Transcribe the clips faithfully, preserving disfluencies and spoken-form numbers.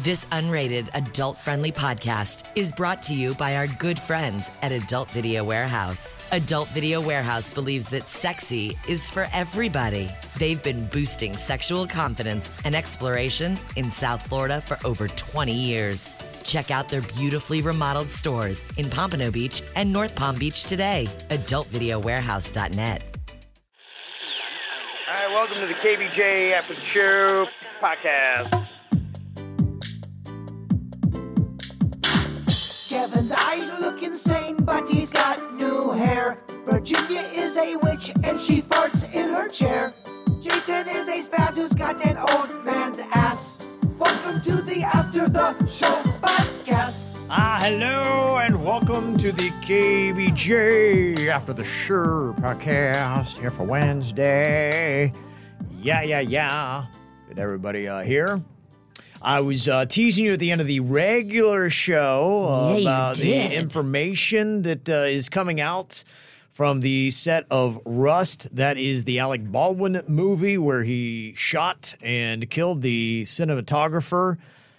This unrated, adult-friendly podcast is brought to you by our good friends at Adult Video Warehouse. Adult Video Warehouse believes that sexy is for everybody. They've been boosting sexual confidence and exploration in South Florida for over twenty years. Check out their beautifully remodeled stores in Pompano Beach and North Palm Beach today. adult video warehouse dot net. All right, welcome to the K B J After the Show podcast. Kevin's eyes look insane, but he's got new hair. Virginia is a witch, and she farts in her chair. Jason is a spaz who's got an old man's ass. Welcome to the After the Show podcast. Ah, hello, and welcome to the K B J After the Show podcast here for Wednesday. Yeah, yeah, yeah. Good, everybody uh, here. I was uh, teasing you at the end of the regular show uh, yeah, about the information that uh, is coming out from the set of Rust. That is the Alec Baldwin movie where he shot and killed the cinematographer,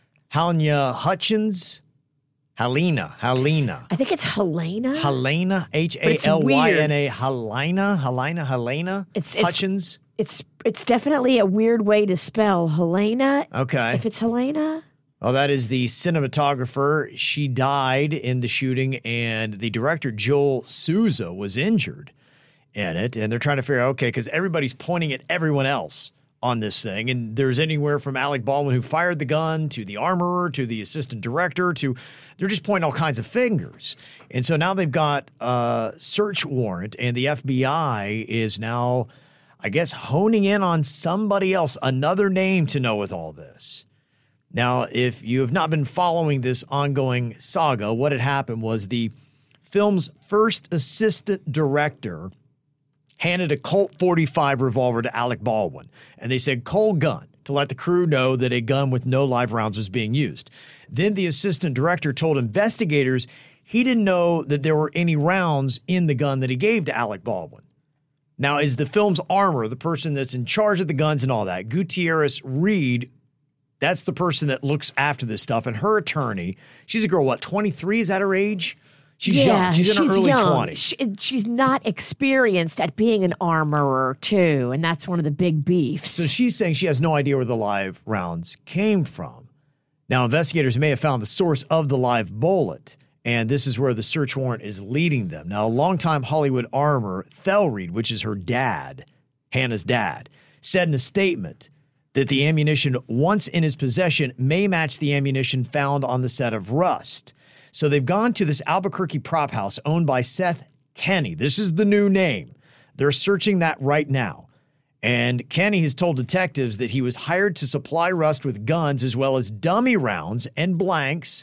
Halyna Hutchins. Helena, Helena. I think it's Helena. Helena, H A L Y N A, Helena, Helena, Helena it's, it's, Hutchins. It's it's definitely a weird way to spell Helena. Okay. If it's Helena. Oh, that is the cinematographer. She died in the shooting, and the director, Joel Souza, was injured in it. And they're trying to figure out, okay, because everybody's pointing at everyone else on this thing. And there's anywhere from Alec Baldwin, who fired the gun, to the armorer, to the assistant director, to they're just pointing all kinds of fingers. And so now they've got a search warrant, and the F B I is now, I guess, honing in on somebody else, another name to know with all this. Now, if you have not been following this ongoing saga, what had happened was the film's first assistant director handed a Colt forty-five revolver to Alec Baldwin, and they said, "Cold gun," to let the crew know that a gun with no live rounds was being used. Then the assistant director told investigators he didn't know that there were any rounds in the gun that he gave to Alec Baldwin. Now, is the film's armorer, the person that's in charge of the guns and all that, Gutierrez Reed, that's the person that looks after this stuff, and her attorney, she's a girl, what, twenty-three? Is that her age? She's yeah, young. She's in she's her early young. twenties. She, she's not experienced at being an armorer, too, and that's one of the big beefs. So she's saying she has no idea where the live rounds came from. Now, investigators may have found the source of the live bullet, and this is where the search warrant is leading them. Now, a longtime Hollywood armorer, Thel Reed, which is her dad, Hannah's dad, said in a statement that the ammunition once in his possession may match the ammunition found on the set of Rust. So they've gone to this Albuquerque prop house owned by Seth Kenny. This is the new name. They're searching that right now. And Kenny has told detectives that he was hired to supply Rust with guns as well as dummy rounds and blanks.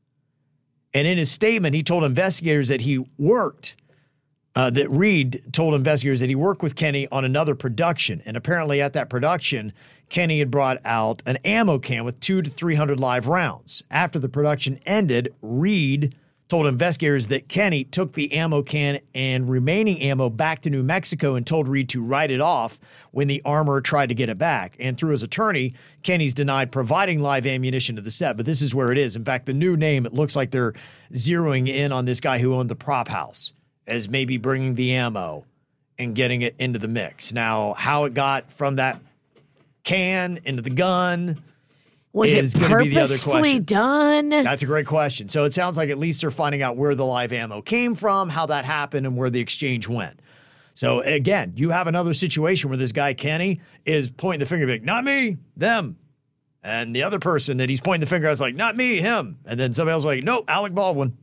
And in his statement, he told investigators that he worked, uh, that Reed told investigators that he worked with Kenny on another production. And apparently at that production, Kenny had brought out an ammo can with two to three hundred live rounds. After the production ended, Reed told investigators that Kenny took the ammo can and remaining ammo back to New Mexico and told Reed to write it off when the armorer tried to get it back. And through his attorney, Kenny's denied providing live ammunition to the set, but this is where it is. In fact, the new name, it looks like they're zeroing in on this guy who owned the prop house as maybe bringing the ammo and getting it into the mix. Now, how it got from that can into the gun Was is it going to be the other purposefully question. done? That's a great question. So it sounds like at least they're finding out where the live ammo came from, how that happened, and where the exchange went. So again, you have another situation where this guy, Kenny, is pointing the finger, like, not me, them. And the other person that he's pointing the finger at is like, not me, him. And then somebody else is like, nope, Alec Baldwin.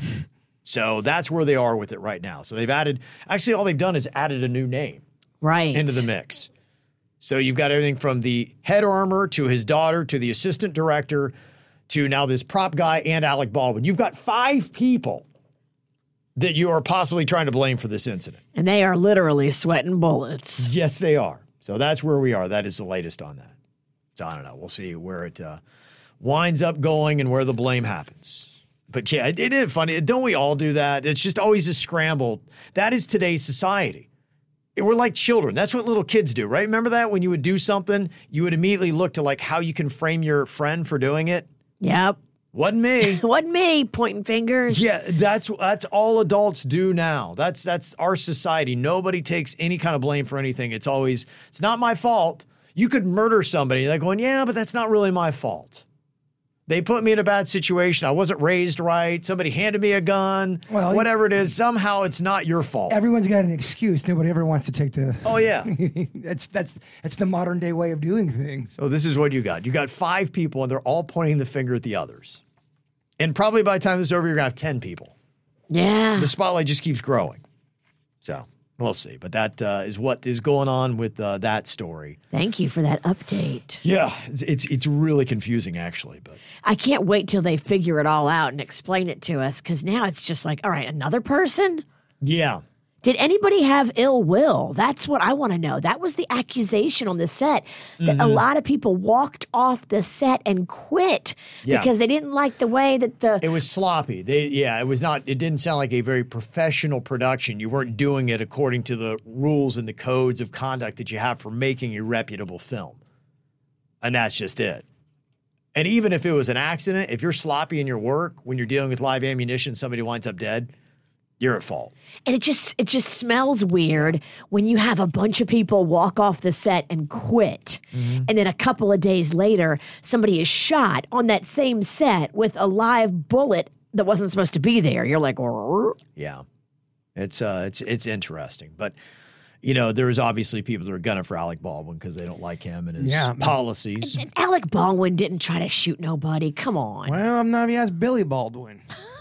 So that's where they are with it right now. So they've added, actually all they've done is added a new name Right. into the mix. So you've got everything from the head armorer to his daughter to the assistant director to now this prop guy and Alec Baldwin. You've got five people that you are possibly trying to blame for this incident. And they are literally sweating bullets. Yes, they are. So that's where we are. That is the latest on that. So I don't know. We'll see where it uh, winds up going and where the blame happens. But yeah, it, it is funny. Don't we all do that? It's just always a scramble. That is today's society. We're like children. That's what little kids do, right? Remember that when you would do something, you would immediately look to like how you can frame your friend for doing it. Yep. Wasn't me. Wasn't me pointing fingers. Yeah, that's that's all adults do now. That's that's our society. Nobody takes any kind of blame for anything. It's always, it's not my fault. You could murder somebody. They're going, yeah, but that's not really my fault. They put me in a bad situation. I wasn't raised right. Somebody handed me a gun. Well, whatever it is, somehow it's not your fault. Everyone's got an excuse. Nobody ever wants to take the. Oh yeah, that's that's that's the modern day way of doing things. so this is what you got. You got five people, and they're all pointing the finger at the others. And probably by the time this is over, you're gonna have ten people. Yeah. The spotlight just keeps growing. So we'll see. But that uh, is what is going on with uh, that story. Thank you for that update. Yeah, it's, it's it's really confusing, actually. But I can't wait till they figure it all out and explain it to us, because now it's just like, all right, another person? yeah, Did anybody have ill will? That's what I want to know. That was the accusation on the set, that a lot of people walked off the set and quit Yeah. because they didn't like the way that the it was sloppy. They yeah, it was not. It didn't sound like a very professional production. You weren't doing it according to the rules and the codes of conduct that you have for making a reputable film, and that's just it. And even if it was an accident, if you're sloppy in your work when you're dealing with live ammunition, somebody winds up dead, you're at fault. and it just it just smells weird when you have a bunch of people walk off the set and quit, and then a couple of days later somebody is shot on that same set with a live bullet that wasn't supposed to be there. You're like, "Rrr." Yeah, it's uh, it's it's interesting, but you know, there's obviously people that are gunning for Alec Baldwin because they don't like him and his Yeah. policies. And Alec Baldwin didn't try to shoot nobody. Come on. Well, I'm not. He has Billy Baldwin.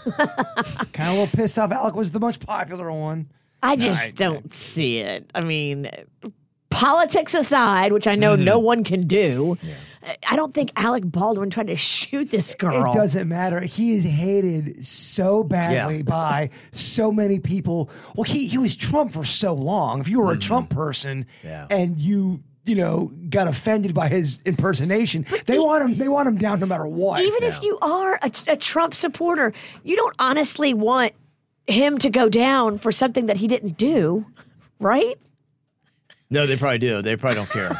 Kind of a little pissed off. Alec was the most popular one. I just I- don't see it. I mean, politics aside, which I know no one can do, I don't think Alec Baldwin tried to shoot this girl. It doesn't matter. He is hated so badly Yeah. by so many people. Well, he, he was Trump for so long. If you were a Trump person Yeah. and you you know got offended by his impersonation, they want him. They want him down no matter what. Even if you are a, a Trump supporter, you don't honestly want him to go down for something that he didn't do, right? No, they probably do. They probably don't care.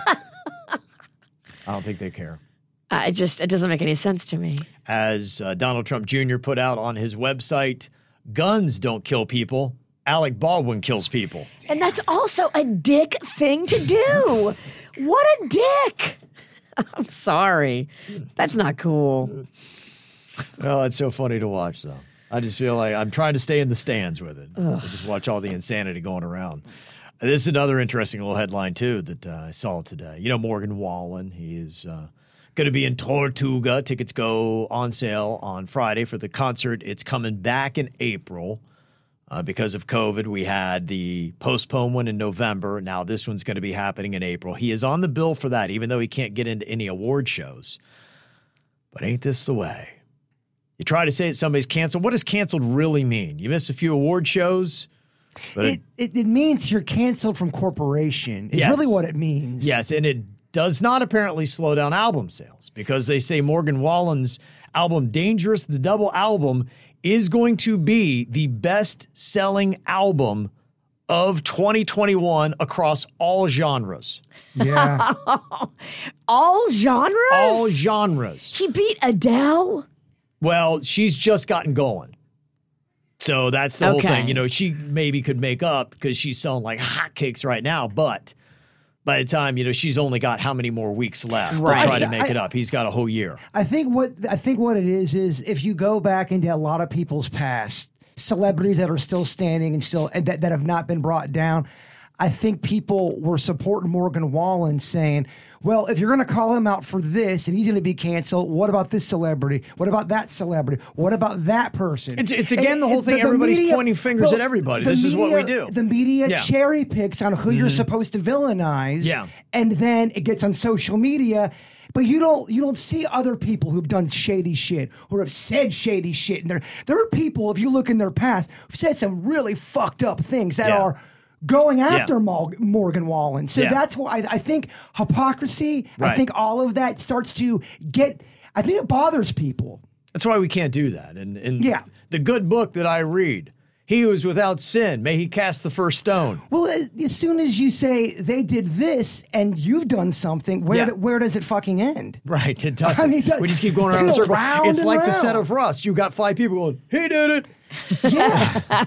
I don't think they care. Uh, it just it doesn't make any sense to me. As uh, Donald Trump Junior put out on his website, guns don't kill people. Alec Baldwin kills people. And that's also a dick thing to do. What a dick. I'm sorry. That's not cool. Oh, it's so funny to watch, though. I just feel like I'm trying to stay in the stands with it. I just watch all the insanity going around. This is another interesting little headline, too, that uh, I saw today. You know, Morgan Wallen, he is uh, going to be in Tortuga. Tickets go on sale on Friday for the concert. It's coming back in April. Uh, because of COVID, we had the postponed one in November. Now this one's going to be happening in April. He is on the bill for that, even though he can't get into any award shows. But ain't this the way? You try to say that somebody's canceled. What does canceled really mean? You miss a few award shows? But it, it, it means you're canceled from corporation. Is Yes. really what it means. Yes, and it does not apparently slow down album sales because they say Morgan Wallen's album Dangerous, the double album, is going to be the best-selling album of twenty twenty-one across all genres. Yeah. All genres? All genres. He beat Adele? Well, she's just gotten going. So that's the whole Okay. thing. You know, she maybe could make up because she's selling like hotcakes right now, but by the time, you know, she's only got how many more weeks left Right. to try to I- make I- it up. He's got a whole year. I think what I think what it is is if you go back into a lot of people's past, celebrities that are still standing and still and that, that have not been brought down, I think people were supporting Morgan Wallen saying, well, if you're going to call him out for this and he's going to be canceled, what about this celebrity? What about that celebrity? What about that person? It's- it's again the whole thing, everybody's pointing fingers at everybody. the This is what we media- do. The media Yeah. cherry picks on who you're supposed to villainize. Yeah. And then it gets on social media. But you don't you don't see other people who've done shady shit or have said shady shit. And there there are people, if you look in their past, who've said some really fucked up things that Yeah. are going after Yeah. Mol- Morgan Wallen. So Yeah. that's why I, I think hypocrisy, I Right. think all of that starts to get, I think it bothers people. That's why we can't do that. And, and Yeah. the good book that I read, He who is without sin, may he cast the first stone. Well, as, as soon as you say they did this and you've done something, where Yeah. do- where does it fucking end? Right, it doesn't. I mean, it does- we just keep going around you in a go circle. round It's and like the set round. of Rust. You got five people going, he did it. Yeah.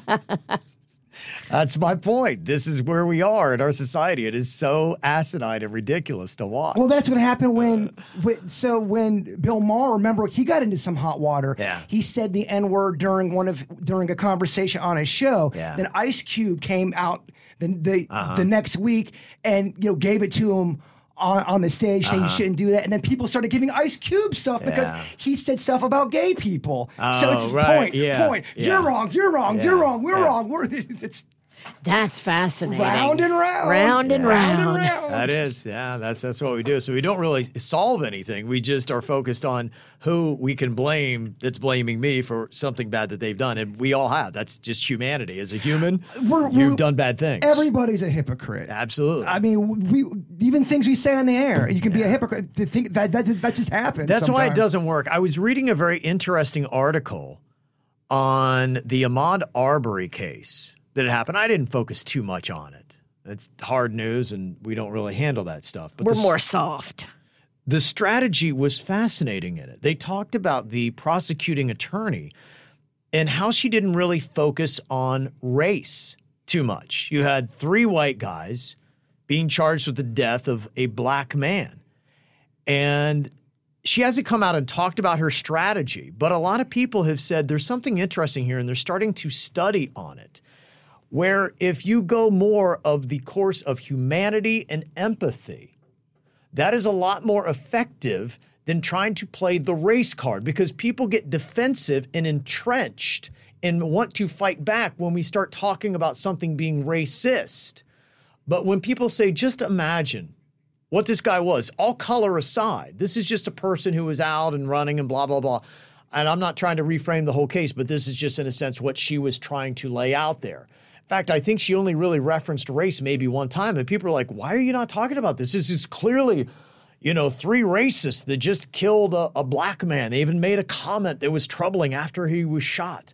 That's my point. This is where we are in our society. It is so asinine and ridiculous to watch. Well, that's what happened when, when. So when Bill Maher, remember, he got into some hot water. Yeah. He said the N word during one of during a conversation on his show. Yeah. Then Ice Cube came out the the, Uh-huh. the next week and you know gave it to him. On, on the stage saying you shouldn't do that. And then people started giving Ice Cube stuff because Yeah. he said stuff about gay people. so Oh, it's just right, point, yeah, point. yeah. You're wrong, you're wrong, Yeah, you're wrong, we're yeah. wrong. We're, it's That's fascinating. round and round. Round and round round. and round. That is, yeah, that's that's what we do. So we don't really solve anything. We just are focused on who we can blame that's blaming me for something bad that they've done. And we all have. That's just humanity. As a human, We're- you've we're- done bad things. Everybody's a hypocrite. Absolutely. I mean, we even things we say on the air, you can be a hypocrite. To think that that just, that just happens. That's why it sometimes. doesn't work. I was reading a very interesting article on the Ahmaud Arbery case that had happened. I didn't focus too much on it. It's hard news, and we don't really handle that stuff. But We're the, more soft. the strategy was fascinating in it. They talked about the prosecuting attorney and how she didn't really focus on race too much. You had three white guys being charged with the death of a black man. And she hasn't come out and talked about her strategy, but a lot of people have said there's something interesting here, and they're starting to study on it, where if you go more of the course of humanity and empathy, that is a lot more effective than trying to play the race card, because people get defensive and entrenched and want to fight back when we start talking about something being racist. But when people say, just imagine what this guy was, all color aside, this is just a person who was out and running and blah, blah, blah. And I'm not trying to reframe the whole case, but this is just, in a sense, what she was trying to lay out there. In fact, I think she only really referenced race maybe one time. And people are like, why are you not talking about this? This is clearly, you know, three racists that just killed a, a black man. They even made a comment that was troubling after he was shot.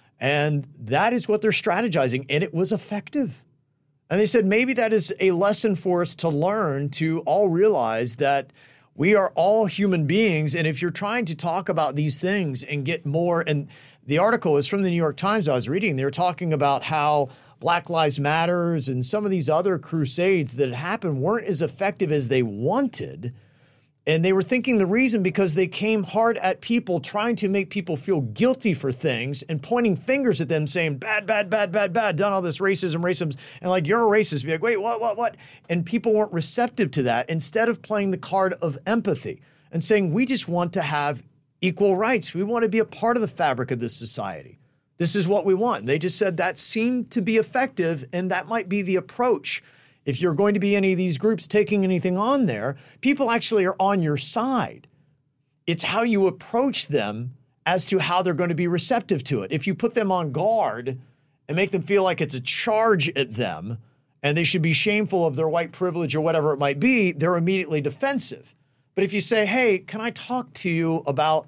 And that is what they're strategizing. And it was effective. And they said maybe that is a lesson for us to learn, to all realize that we are all human beings. And if you're trying to talk about these things and get more, and the article is from the New York Times I was reading, they were talking about how Black Lives Matters and some of these other crusades that had happened weren't as effective as they wanted. And they were thinking the reason because they came hard at people, trying to make people feel guilty for things and pointing fingers at them saying, bad, bad, bad, bad, bad, done all this racism, racism. And like, you're a racist. Be like, wait, what, what, what? And people weren't receptive to that. Instead of playing the card of empathy and saying, we just want to have equal rights. We want to be a part of the fabric of this society. This is what we want. They just said that seemed to be effective, and that might be the approach. If you're going to be any of these groups taking anything on there, people actually are on your side. It's how you approach them as to how they're going to be receptive to it. If you put them on guard and make them feel like it's a charge at them and they should be shameful of their white privilege or whatever it might be, they're immediately defensive. But if you say, hey, can I talk to you about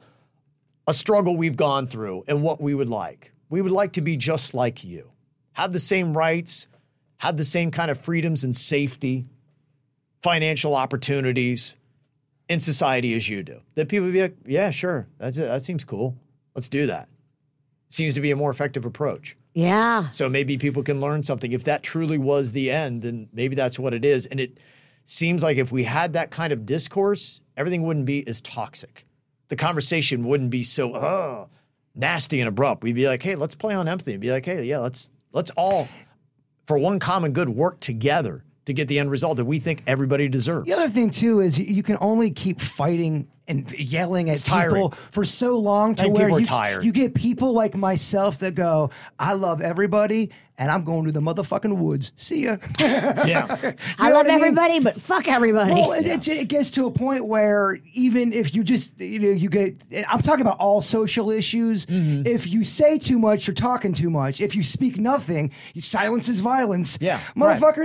a struggle we've gone through and what we would like? We would like to be just like you, have the same rights, have the same kind of freedoms and safety, financial opportunities in society as you do. That people would be like, yeah, sure, that's it. That seems cool. Let's do that. Seems to be a more effective approach. Yeah. So maybe people can learn something. If that truly was the end, then maybe that's what it is. And it seems like if we had that kind of discourse, everything wouldn't be as toxic. The conversation wouldn't be so oh, nasty and abrupt. We'd be like, hey, let's play on empathy and be like, hey, yeah, let's let's all, for one common good, work together to get the end result that we think everybody deserves. The other thing too is you can only keep fighting and yelling at It's tiring. people for so long to I think where people are you, tired. you get people like myself that go, I love everybody and I'm going to the motherfucking woods. See ya. Yeah. You I know love what mean? everybody, but fuck everybody. Well, it, it, it gets to a point where even if you just, you know, you get, I'm talking about all social issues. Mm-hmm. If you say too much, you're talking too much. If you speak nothing, silence is violence. Yeah, right. Motherfuckers,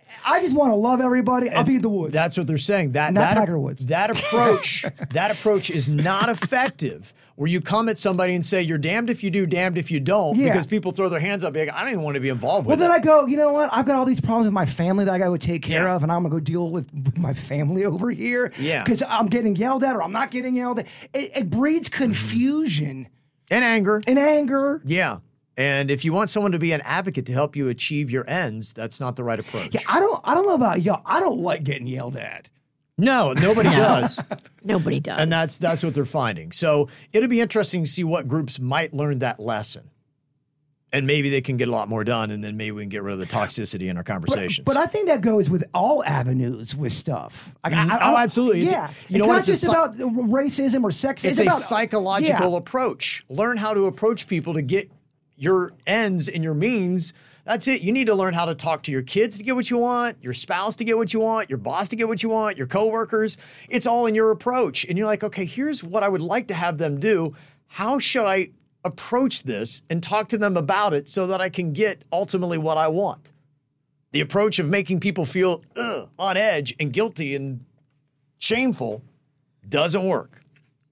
I just want to love everybody. I'll be in the woods. That's what they're saying. That Not that, Tiger Woods. That approach, that approach is not effective. Where you come at somebody and say, you're damned if you do, damned if you don't, Yeah. because people throw their hands up. Like, I don't even want to be involved Well, with then it. I go, you know what? I've got all these problems with my family that I got to take care Yeah. of, and I'm going to go deal with, with my family over here. Yeah. Because I'm getting yelled at or I'm not getting yelled at. It, it breeds confusion And anger. and anger. Yeah. And if you want someone to be an advocate to help you achieve your ends, that's not the right approach. Yeah, I don't, I don't know about y'all. I don't like getting yelled at. No, nobody does. Nobody does. And that's that's what they're finding. So it'll be interesting to see what groups might learn that lesson. And maybe they can get a lot more done, and then maybe we can get rid of the toxicity in our conversations. But I think that goes with all avenues with stuff. Like, I, I, Oh, absolutely. It's- Yeah. you know it's what? not It's a just psy- about racism or sexism. it's, It's, a about psychological yeah. approach. Learn how to approach people to get your ends and your means. That's it. You need to learn how to talk to your kids to get what you want, your spouse to get what you want, your boss to get what you want, your coworkers. It's all in your approach. And you're like, okay, here's what I would like to have them do. How should I approach this and talk to them about it so that I can get ultimately what I want? The approach of making people feel ugh, on edge and guilty and shameful doesn't work.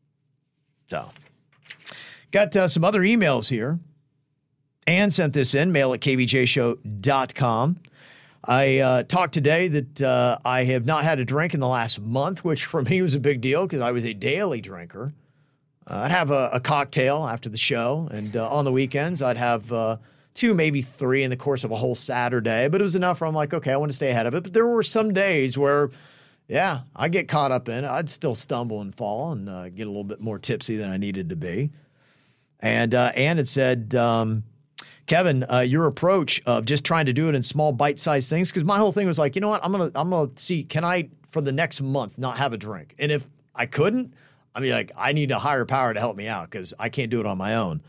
So, got uh, some other emails here. Ann sent this in, mail at k b j show dot com. I uh, talked today that uh, I have not had a drink in the last month, which for me was a big deal because I was a daily drinker. Uh, I'd have a, a cocktail after the show, and uh, on the weekends I'd have uh, two, maybe three in the course of a whole Saturday. But it was enough where I'm like, okay, I want to stay ahead of it. But there were some days where, yeah, I get caught up in it. I'd still stumble and fall and uh, get a little bit more tipsy than I needed to be. And uh, Ann had said, um, Kevin, uh, your approach of just trying to do it in small bite-sized things, because my whole thing was like, you know what, I'm gonna I'm gonna see, can I for the next month not have a drink? And if I couldn't, I mean, like, I need a higher power to help me out because I can't do it on my own.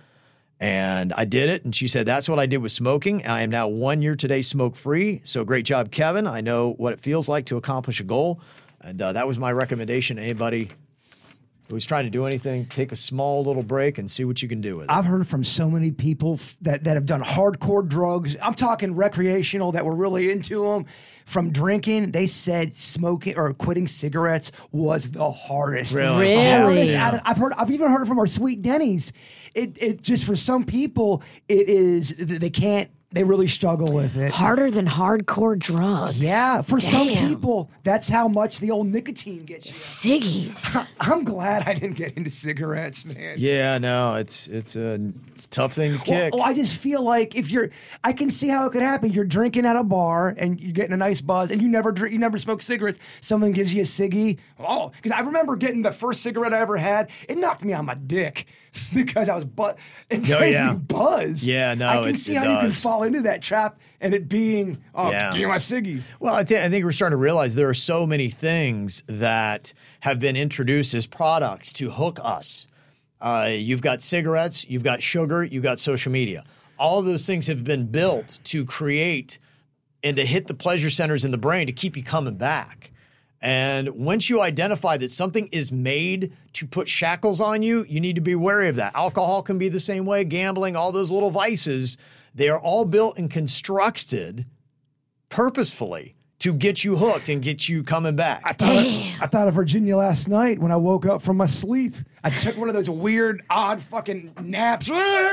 And I did it, and she said that's what I did with smoking. I am now one year today smoke-free. So great job, Kevin. I know what it feels like to accomplish a goal, and uh, that was my recommendation to anybody who's trying to do anything. Take a small little break and see what you can do with it. I've heard from so many people f- that, that have done hardcore drugs. I'm talking recreational that were really into them. From drinking, they said smoking or quitting cigarettes was the hardest. Really? The hardest Really? out of- I've heard. I've even heard it from our Sweet Denny's. It it just for some people it is they can't. They really struggle with it. Harder than hardcore drugs. Yeah, for some Damn. people, that's how much the old nicotine gets you. Ciggies. I'm glad I didn't get into cigarettes, man. Yeah, no, it's it's a, it's a tough thing to kick. Well, I just feel like if you're, I can see how it could happen. You're drinking at a bar and you're getting a nice buzz, and you never drink, you never smoke cigarettes. Someone gives you a ciggy. Oh, because I remember getting the first cigarette I ever had. It knocked me on my dick because I was bu- It Oh, made yeah. me buzz. Yeah, no, I can it- see it how you can does. fall into that trap and it being, oh, Yeah. give me my ciggy. Well, I, th- I think we're starting to realize there are so many things that have been introduced as products to hook us. Uh, you've got cigarettes, you've got sugar, you've got social media. All of those things have been built to create and to hit the pleasure centers in the brain to keep you coming back. And once you identify that something is made to put shackles on you, you need to be wary of that. Alcohol can be the same way, gambling, all those little vices. They are all built and constructed purposefully to get you hooked and get you coming back. I thought, of, I thought of Virginia last night when I woke up from my sleep. I took one of those weird, odd fucking naps.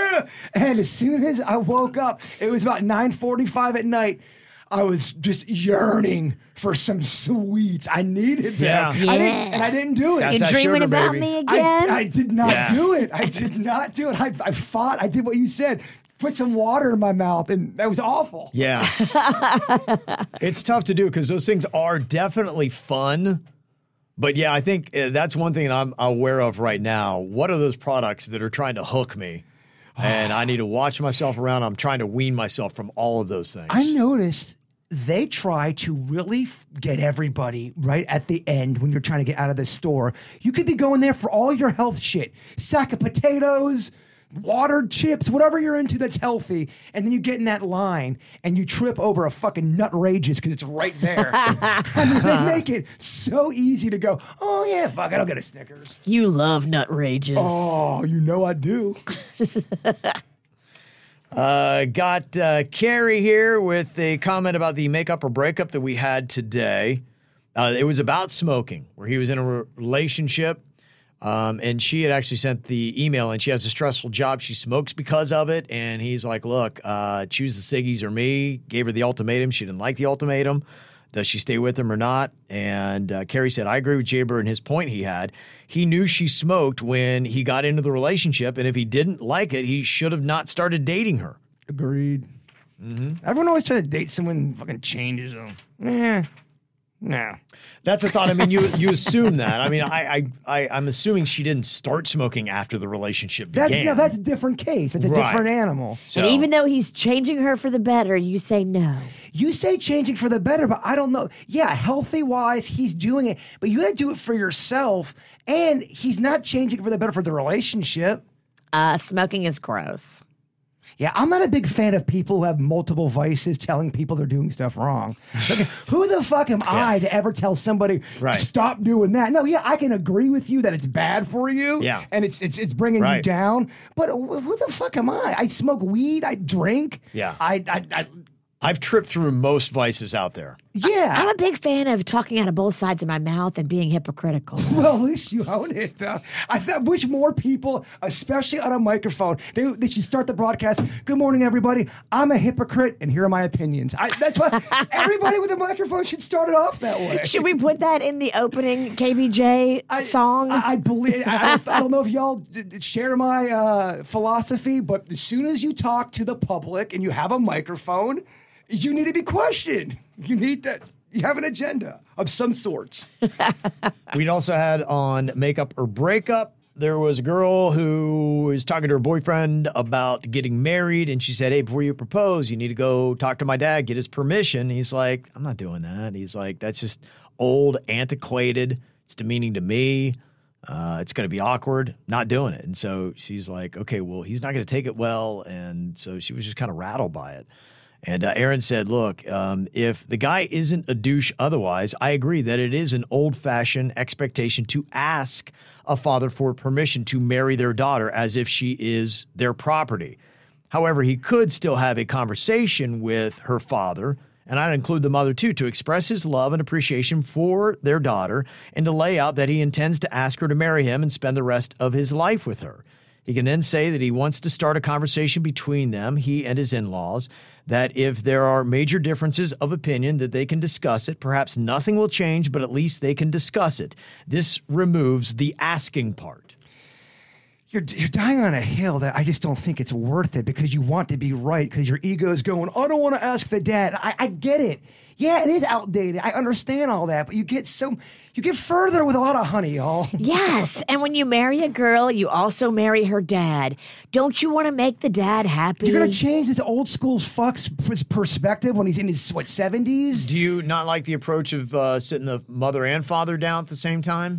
And as soon as I woke up, it was about nine forty-five at night. I was just yearning for some sweets. I needed them. Yeah. I didn't, Yeah. and I didn't do it. That's You that dreaming sugar, about baby. me I, again? I did not Yeah. do it. I did not do it. I, I fought. I did what you said. Put some water in my mouth, and that was awful. Yeah. It's tough to do because those things are definitely fun. But yeah, I think uh, that's one thing that I'm aware of right now. What are those products that are trying to hook me? And I need to watch myself around. I'm trying to wean myself from all of those things. I noticed they try to really f- get everybody right at the end when you're trying to get out of the store. You could be going there for all your health shit. Sack of potatoes, watered chips, whatever you're into that's healthy. And then you get in that line and you trip over a fucking Nutrageous because it's right there. I mean, they make it so easy to go, oh yeah, fuck it, I'll get a Snickers. You love Nutrageous. Oh, you know I do. Uh, got uh, Carrie here with a comment about the makeup or breakup that we had today. Uh, it was about smoking, where he was in a re- relationship, um, and she had actually sent the email, and she has a stressful job. She smokes because of it, and he's like, look, uh, choose the ciggies or me. Gave her the ultimatum. She didn't like the ultimatum. Does she stay with him or not? And uh, Carrie said, I agree with Jaber and his point he had. He knew she smoked when he got into the relationship, and if he didn't like it, he should have not started dating her. Agreed. Mm-hmm. Everyone always tries to date someone and fucking changes them. Yeah. No. That's a thought. I mean, you you assume that. I mean, I, I, I, I'm assuming she didn't start smoking after the relationship began. That's, yeah, that's a different case. It's a Right. different animal. So, And even though he's changing her for the better, you say no. You say changing for the better, but I don't know. Yeah, healthy wise, he's doing it, but you got to do it for yourself. And he's not changing for the better for the relationship. Uh, smoking is gross. Yeah, I'm not a big fan of people who have multiple vices telling people they're doing stuff wrong. Like, who the fuck am I to ever tell somebody Right. stop doing that? No, yeah, I can agree with you that it's bad for you. Yeah. and it's it's it's bringing you Right. down. But wh- who the fuck am I? I smoke weed. I drink. Yeah. I I, I I've tripped through most vices out there. yeah. I'm a big fan of talking out of both sides of my mouth and being hypocritical. Well, at least you own it, though. I th- wish more people, especially on a microphone, they, they should start the broadcast. Good morning, everybody. I'm a hypocrite, and here are my opinions. I, that's why everybody with a microphone should start it off that way. Should we put that in the opening K V J I, song? I, I believe. I, I, don't, I don't know if y'all d- d- share my uh, philosophy, but as soon as you talk to the public and you have a microphone, you need to be questioned. You need that. You have an agenda of some sorts. We'd also had on makeup or breakup. There was a girl who was talking to her boyfriend about getting married, and she said, hey, before you propose, you need to go talk to my dad, get his permission. He's like, I'm not doing that. He's like, that's just old, antiquated. It's demeaning to me. Uh, it's going to be awkward. Not doing it. And so she's like, okay, well, he's not going to take it well. And so she was just kind of rattled by it. And uh, Aaron said, look, um, if the guy isn't a douche otherwise, I agree that it is an old-fashioned expectation to ask a father for permission to marry their daughter as if she is their property. However, he could still have a conversation with her father, and I'd include the mother too, to express his love and appreciation for their daughter and to lay out that he intends to ask her to marry him and spend the rest of his life with her. He can then say that he wants to start a conversation between them, he and his in-laws, that if there are major differences of opinion, that they can discuss it. Perhaps nothing will change, but at least they can discuss it. This removes the asking part. You're, you're dying on a hill that I just don't think it's worth it because you want to be right because your ego is going, I don't want to ask the dad. I, I get it. Yeah, it is outdated. I understand all that, but you get so you get further with a lot of honey, y'all. Yes, and when you marry a girl, you also marry her dad. Don't you want to make the dad happy? You're gonna change this old school fuck's his perspective when he's in his what seventies. Do you not like the approach of uh, sitting the mother and father down at the same time?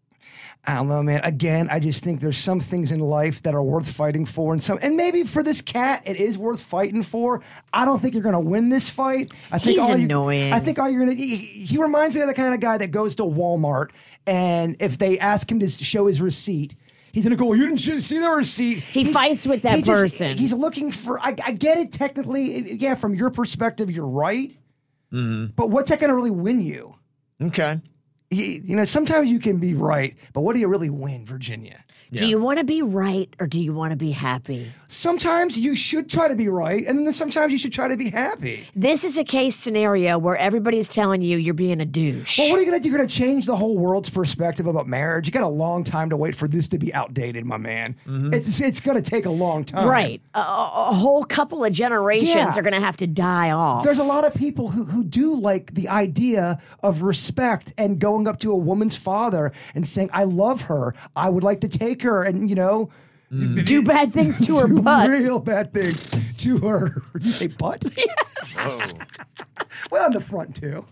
I don't know, man. Again, I just think there's some things in life that are worth fighting for, and some, and maybe for this cat, it is worth fighting for. I don't think you're gonna win this fight. I think He's all you- annoying. I think all you're gonna. He, he reminds me of the kind of guy that goes to Walmart, and if they ask him to show his receipt, he's gonna go, "You didn't see the receipt." He He's- fights with that he just- person. He's looking for. I, I get it technically. Yeah, from your perspective, you're right. Mm-hmm. But what's that gonna really win you? Okay. You, you know, sometimes you can be right, but what do you really win, Virginia? Do you want to be right or do you want to be happy? Sometimes you should try to be right, and then sometimes you should try to be happy. This is a case scenario where everybody's telling you you're being a douche. Well, what are you going to do? You're going to change the whole world's perspective about marriage? You got a long time to wait for this to be outdated, my man. Mm-hmm. It's it's going to take a long time. Right. A, a whole couple of generations Yeah. are going to have to die off. There's a lot of people who, who do like the idea of respect and going up to a woman's father and saying, I love her. I would like to take her and, you know, do bad things to her do butt. real bad things to her. Did you say butt? Whoa. Well, on the front, too.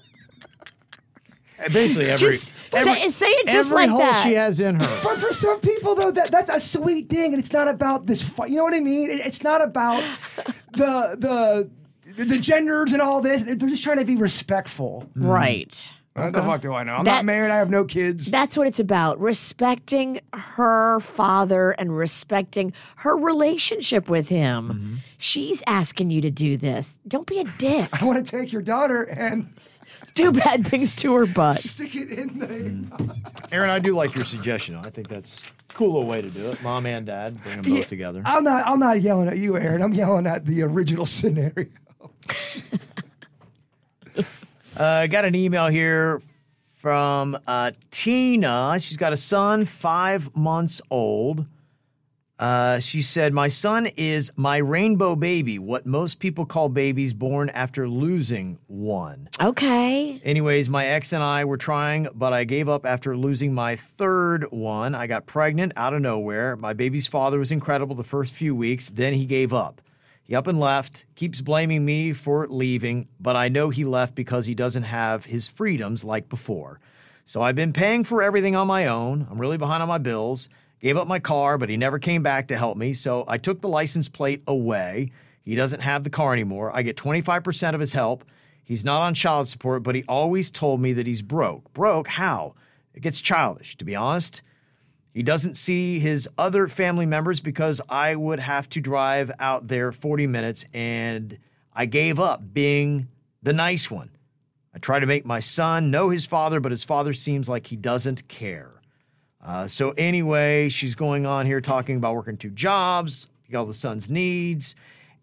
Basically, every Just say, say it just every like hole that. she has in her. But for some people, though, that, that's a sweet thing, and it's not about this fight. You know what I mean? It- It's not about the the the genders and all this. They're just trying to be respectful. Right. What the fuck do I know? I'm That- not married. I have no kids. That's what it's about. Respecting her father and respecting her relationship with him. Mm-hmm. She's asking you to do this. Don't be a dick. I want to take your daughter and Do bad things to her butt. stick it in there. Aaron, I do like your suggestion. I think that's a cool little way to do it. Mom and dad, bring them both Yeah, together. I'm not. I'm not yelling at you, Aaron. I'm yelling at the original scenario. I uh, got an email here from uh, Tina. She's got a son, five months old. Uh, she said, my son is my rainbow baby, what most people call babies born after losing one. Okay. Anyways, my ex and I were trying, but I gave up after losing my third one. I got pregnant out of nowhere. My baby's father was incredible the first few weeks. Then he gave up. He up and left, keeps blaming me for leaving, but I know he left because he doesn't have his freedoms like before. So I've been paying for everything on my own. I'm really behind on my bills. Gave up my car, but he never came back to help me, so I took the license plate away. He doesn't have the car anymore. I get twenty-five percent of his help. He's not on child support, but he always told me that he's broke. Broke? How? It gets childish, to be honest. He doesn't see his other family members because I would have to drive out there forty minutes, and I gave up being the nice one. I try to make my son know his father, but his father seems like he doesn't care. Uh, so anyway, she's going on here talking about working two jobs, all the son's needs,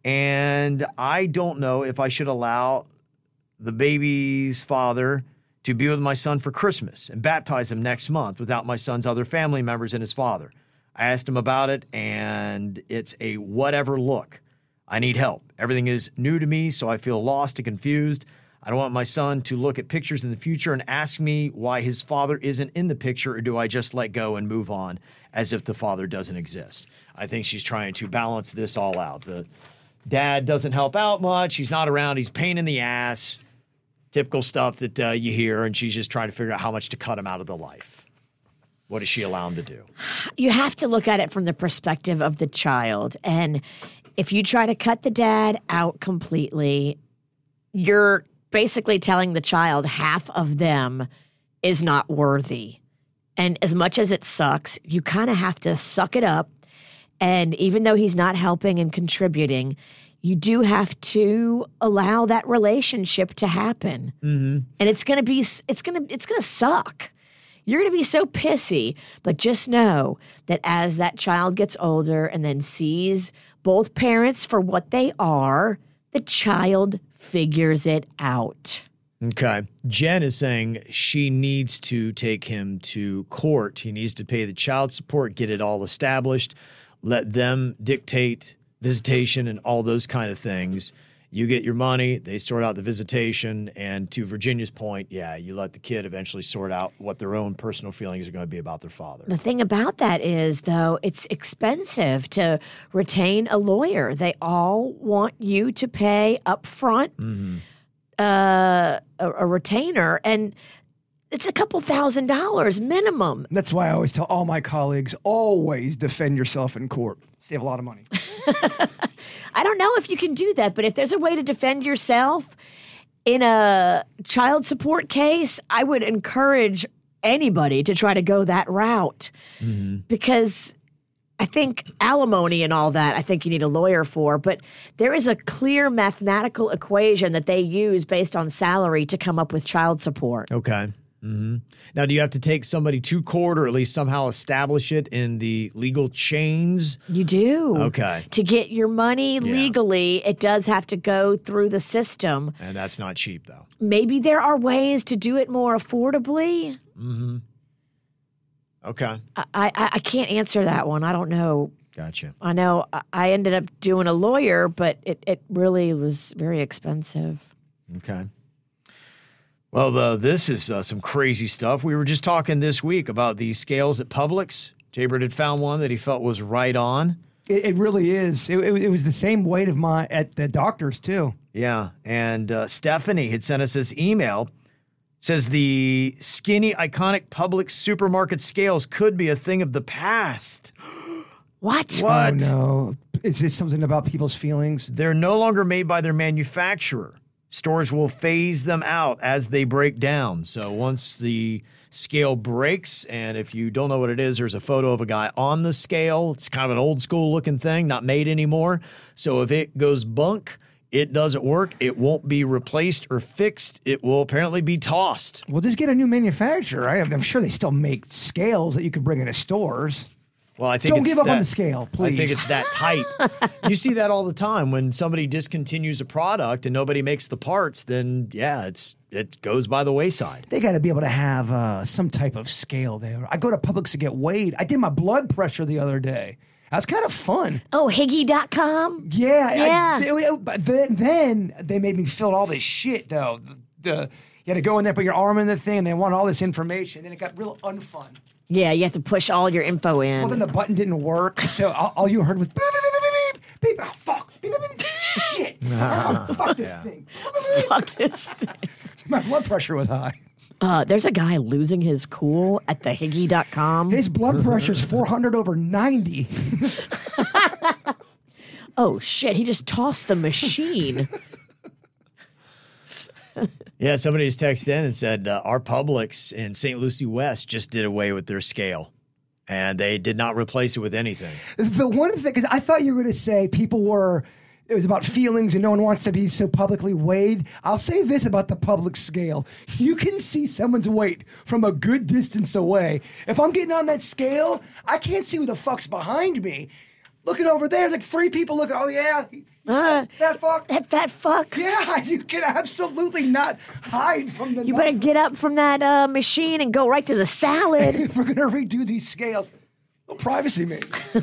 and I don't know if I should allow the baby's father to be with my son for Christmas and baptize him next month without my son's other family members and his father. I asked him about it, and it's a whatever look. I need help. Everything is new to me, so I feel lost and confused. I don't want my son to look at pictures in the future and ask me why his father isn't in the picture, or do I just let go and move on as if the father doesn't exist? I think she's trying to balance this all out. The dad doesn't help out much. He's not around. He's a pain in the ass. Typical stuff that uh, you hear, and she's just trying to figure out how much to cut him out of the life. What does she allow him to do? You have to look at it from the perspective of the child. And if you try to cut the dad out completely, you're basically telling the child half of them is not worthy. And as much as it sucks, you kind of have to suck it up. And even though he's not helping and contributing, you do have to allow that relationship to happen. Mm-hmm. And it's going to be, it's going to, it's going to suck. You're going to be so pissy, but just know that as that child gets older and then sees both parents for what they are, the child figures it out. Okay. Jen is saying she needs to take him to court. He needs to pay the child support, get it all established, let them dictate visitation and all those kind of things. You get your money, they sort out the visitation, and to Virginia's point, yeah, you let the kid eventually sort out what their own personal feelings are going to be about their father. The thing about that is, though, it's expensive to retain a lawyer. They all want you to pay up front mm-hmm. uh, a, a retainer, and it's a couple thousand dollars minimum. That's why I always tell all my colleagues, always defend yourself in court. Save a lot of money. I don't know if you can do that, but if there's a way to defend yourself in a child support case, I would encourage anybody to try to go that route. Mm-hmm. Because I think alimony and all that, I think you need a lawyer for, but there is a clear mathematical equation that they use based on salary to come up with child support. Okay. Mm-hmm. Now, do you have to take somebody to court or at least somehow establish it in the legal chains? You do. Okay. To get your money Yeah. legally, it does have to go through the system. And that's not cheap, though. Maybe there are ways to do it more affordably. Mm-hmm. Okay. I, I, I can't answer that one. I don't know. Gotcha. I know I- I ended up doing a lawyer, but it, it really was very expensive. Okay. Well, the, this is uh, some crazy stuff. We were just talking this week about the scales at Publix. Jaybird had found one that he felt was right on. It, it really is. It, it, it was the same weight of my at the doctor's too. Yeah, and uh, Stephanie had sent us this email. Says the skinny, iconic Publix supermarket scales could be a thing of the past. What? What? Oh no! Is this something about people's feelings? They're no longer made by their manufacturer. Stores will phase them out as they break down. So once the scale breaks, and if you don't know what it is, there's a photo of a guy on the scale. It's kind of an old school looking thing, not made anymore. So if it goes bunk, it doesn't work, it won't be replaced or fixed. It will apparently be tossed. Well, just get a new manufacturer, right? I'm sure they still make scales that you could bring into stores. Well, I think Don't it's give up that, on the scale, please. I think it's that type. You see that all the time when somebody discontinues a product and nobody makes the parts. Then yeah, it's it goes by the wayside. They got to be able to have uh, some type of scale there. I go to Publix to get weighed. I did my blood pressure the other day. That was kind of fun. Oh, Higgy dot com? Yeah. Yeah. I, they, but then, then they made me fill out all this shit, though. The, the, you had to go in there, put your arm in the thing, and they want all this information. Then it got real unfun. Yeah, you have to push all your info in. Well, then the button didn't work, so all, all you heard was beep, beep, beep, beep, beep, beep. Oh, fuck. Beep, beep, beep, beep. Shit. Oh, fuck this Yeah. thing. Fuck this thing. My blood pressure was high. Uh, there's a guy losing his cool at the Higgy dot com. His blood pressure's four hundred over ninety. Oh, shit. He just tossed the machine. Yeah, somebody just texted in and said uh, our Publix in Saint Lucie West just did away with their scale, and they did not replace it with anything. The one thing, because I thought you were going to say people were, it was about feelings and no one wants to be so publicly weighed. I'll say this about the public scale. You can see someone's weight from a good distance away. If I'm getting on that scale, I can't see who the fuck's behind me. Looking over there, there's like three people looking, oh yeah, Uh, that fuck. that fat fuck. Yeah, you can absolutely not hide from the You better get up from that uh, machine and go right to the salad. We're going to redo these scales. No privacy, man.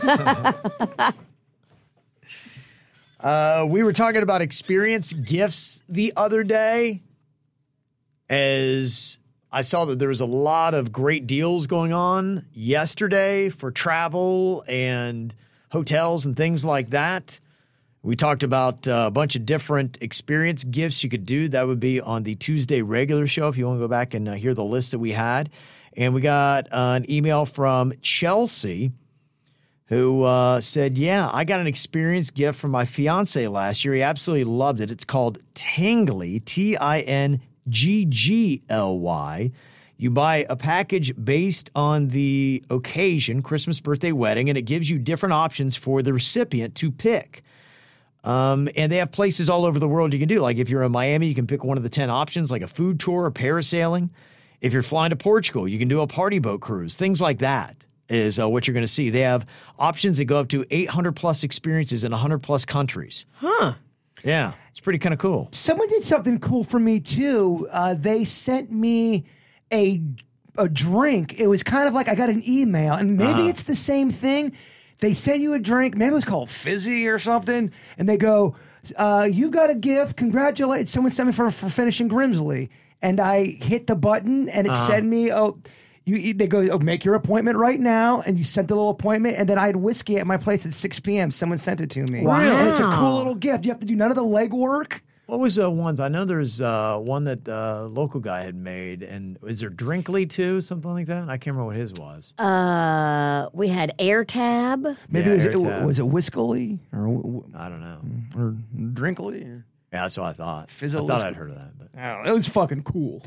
Uh, we were talking about experience gifts the other day, as I saw that there was a lot of great deals going on yesterday for travel and hotels and things like that. We talked about uh, a bunch of different experience gifts you could do. That would be on the Tuesday regular show if you want to go back and uh, hear the list that we had. And we got uh, an email from Chelsea who uh, said, yeah, I got an experience gift from my fiance last year. He absolutely loved it. It's called Tingly, T I N G G L Y. You buy a package based on the occasion, Christmas, birthday, wedding, and it gives you different options for the recipient to pick. Um, and they have places all over the world you can do. Like if you're in Miami, you can pick one of the ten options, like a food tour or parasailing. If you're flying to Portugal, you can do a party boat cruise. Things like that is uh, what you're going to see. They have options that go up to eight hundred plus experiences in one hundred plus countries. Huh. Yeah, it's pretty kind of cool. Someone did something cool for me, too. Uh, they sent me a, a drink. It was kind of like I got an email, and maybe Uh-huh. it's the same thing. They send you a drink. Maybe it was called Fizzy or something. And they go, uh, you got a gift. Congratulations. Someone sent me for, for finishing Grimsley. And I hit the button, and it Uh-huh. sent me, oh, you. They go, oh, make your appointment right now. And you sent the little appointment. And then I had whiskey at my place at six p.m. Someone sent it to me. Wow. And it's a cool little gift. You have to do none of the legwork. What was the ones? I know there's uh, one that uh, local guy had made. And is there Drinkly too? Something like that? I can't remember what his was. Uh, we had AirTab. Maybe Yeah, it was, AirTab. it, was it Whiskily or, I don't know. or Drinkly? Yeah, that's what I thought. Fizzle I thought is- I'd heard of that. But. I don't know. It was fucking cool.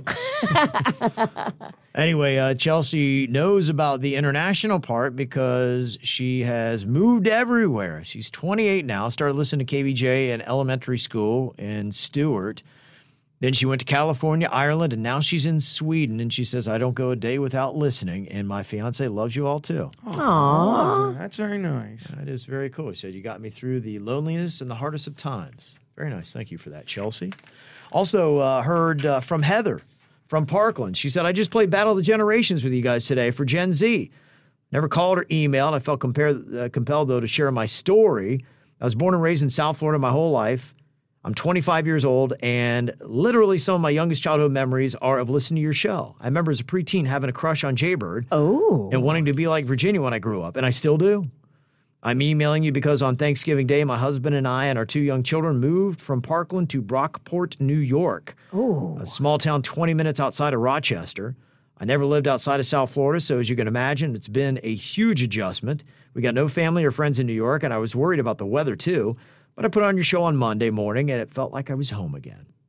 Anyway, uh, Chelsea knows about the international part because she has moved everywhere. She's twenty-eight now, started listening to K V J in elementary school in Stewart. Then she went to California, Ireland, and now she's in Sweden. And she says, I don't go a day without listening. And my fiance loves you all too. Aww. That's very nice. That is very cool. She said, you got me through the loneliness and the hardest of times. Very nice. Thank you for that, Chelsea. Also uh, heard uh, from Heather from Parkland. She said, I just played Battle of the Generations with you guys today for Gen Z. Never called or emailed. I felt compared, uh, compelled, though, to share my story. I was born and raised in South Florida my whole life. I'm twenty-five years old, and literally some of my youngest childhood memories are of listening to your show. I remember as a preteen having a crush on Jaybird Oh. and wanting to be like Virginia when I grew up, and I still do. I'm emailing you because on Thanksgiving Day, my husband and I and our two young children moved from Parkland to Brockport, New York, a small town twenty minutes outside of Rochester. I never lived outside of South Florida, so as you can imagine, it's been a huge adjustment. We got no family or friends in New York, and I was worried about the weather too, but I put on your show on Monday morning, and it felt like I was home again.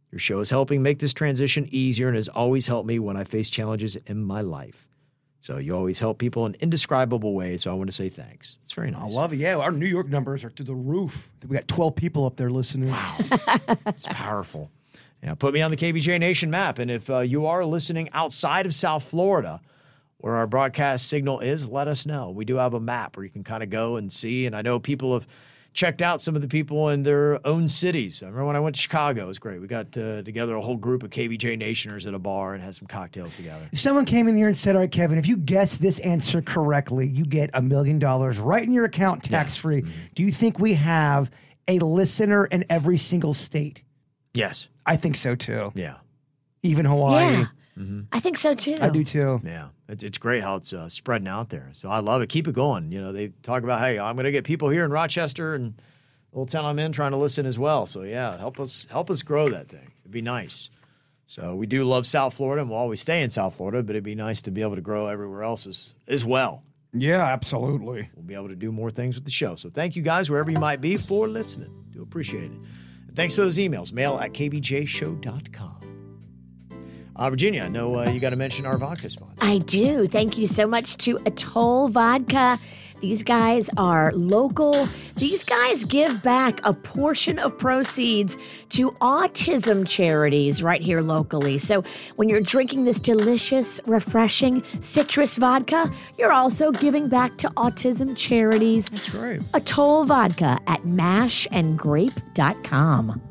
Your show is helping make this transition easier and has always helped me when I face challenges in my life. So you always help people in indescribable ways, so I want to say thanks. It's very nice. I love it. Yeah, our New York numbers are to the roof. We got twelve people up there listening. Wow. It's powerful. Yeah, put me on the K V J Nation map, and if uh, you are listening outside of South Florida, where our broadcast signal is, let us know. We do have a map where you can kind of go and see, and I know people have checked out some of the people in their own cities. I remember when I went to Chicago, it was great. We got uh, together a whole group of K V J Nationers at a bar and had some cocktails together. If someone came in here and said, all right, Kevin, if you guess this answer correctly, you get a million dollars right in your account tax-free. Yeah. Mm-hmm. Do you think we have a listener in every single state? Yes. I think so, too. Yeah. Even Hawaii. Yeah. Mm-hmm. I think so, too. I do, too. Yeah. It's, it's great how it's uh, spreading out there. So I love it. Keep it going. You know, they talk about, hey, I'm going to get people here in Rochester and the little town I'm in trying to listen as well. So, yeah, help us help us grow that thing. It'd be nice. So we do love South Florida, and we'll always stay in South Florida, but it'd be nice to be able to grow everywhere else as, as well. Yeah, absolutely. We'll be able to do more things with the show. So thank you guys, wherever you might be, for listening. Do appreciate it. And thanks for those emails. Mail at k b j show dot com. Uh, Virginia, I know uh, you got to mention our vodka sponsor. I do. Thank you so much to Atoll Vodka. These guys are local. These guys give back a portion of proceeds to autism charities right here locally. So when you're drinking this delicious, refreshing citrus vodka, you're also giving back to autism charities. That's great. Atoll Vodka at mash and grape dot com.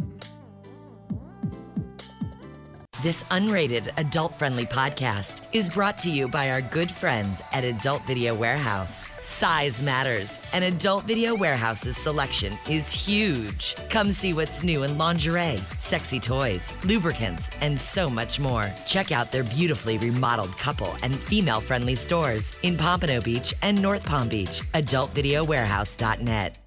This unrated, adult-friendly podcast is brought to you by our good friends at Adult Video Warehouse. Size matters, and Adult Video Warehouse's selection is huge. Come see what's new in lingerie, sexy toys, lubricants, and so much more. Check out their beautifully remodeled couple and female-friendly stores in Pompano Beach and North Palm Beach. adult video warehouse dot net.